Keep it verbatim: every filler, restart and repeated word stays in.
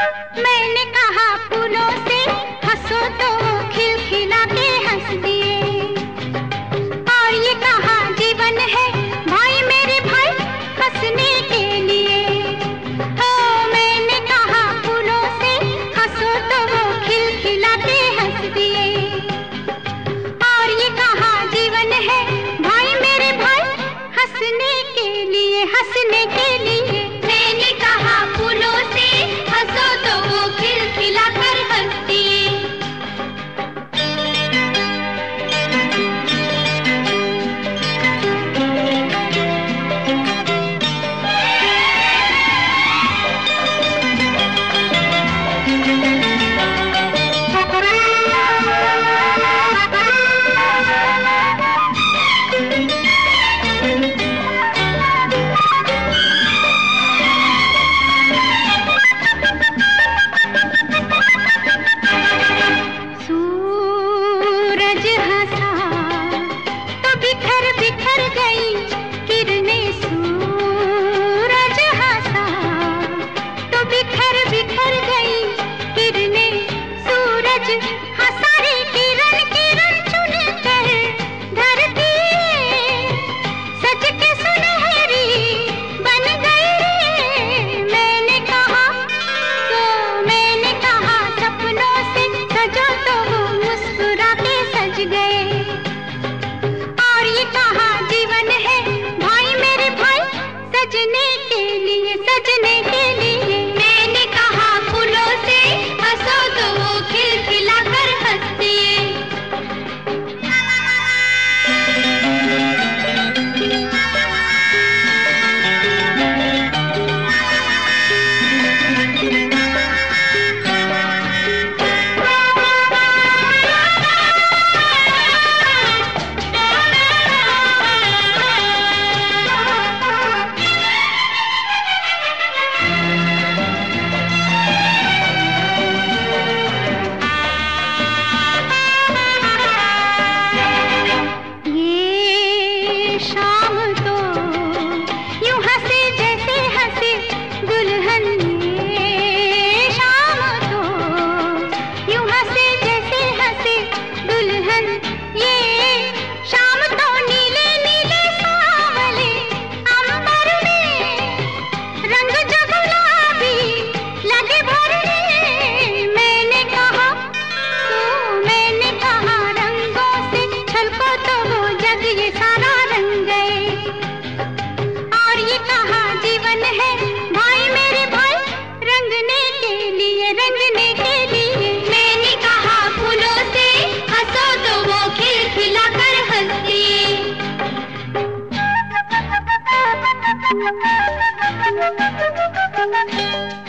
मैंने कहा फूलों से हंसो तो वो खिलखिला के हंस दिए, और ये कहा जीवन है भाई मेरे भाई हंसने के लिए। ओ मैंने कहा फूलों से हंसो तो वो खिलखिला के हंस दिए, और ये कहा जीवन है भाई मेरे भाई हंसने के लिए, हंसने के लिए। मैंने कहा फूलों से हंसो तो वो खिलखिला कर हंस दिए। सूरज हंसा तो बिखर बिखर गई किरणें, सूरज हंसा तो बिखर बिखर गई किरणें, सूरज हंसा रे किरण किरण चुन कर धरती सज के सुनहरी बन गई रे। मैंने कहा तो मैंने कहा सपनों से सजो तो वो मुस्कुरा के सज गए, और ये कहा जीवन है भाई मेरे भाई सजने के लिए, सजने के लिए। मैंने कहा फूलों से हंसो तो वो खिलखिला कर हंस दिए। ये शाम तो यूं हंसे जैसे हंसे दुल्हन, ये शाम तो यूं हंसे जैसे हंसे दुल्हन, ये शाम तो नीले नीले सांवले अंबर में रंग जो गुलाबी लगे भरने। मैंने कहा तो मैंने कहा रंगों से छलको तो वो जग ये सारा रंग गए, और ये कहा जीवन है भाई मेरे भाई रंगने के लिए, रंगने के लिए। मैंने कहा फूलों से हंसो तो वो खिलखिला कर हंस दिए।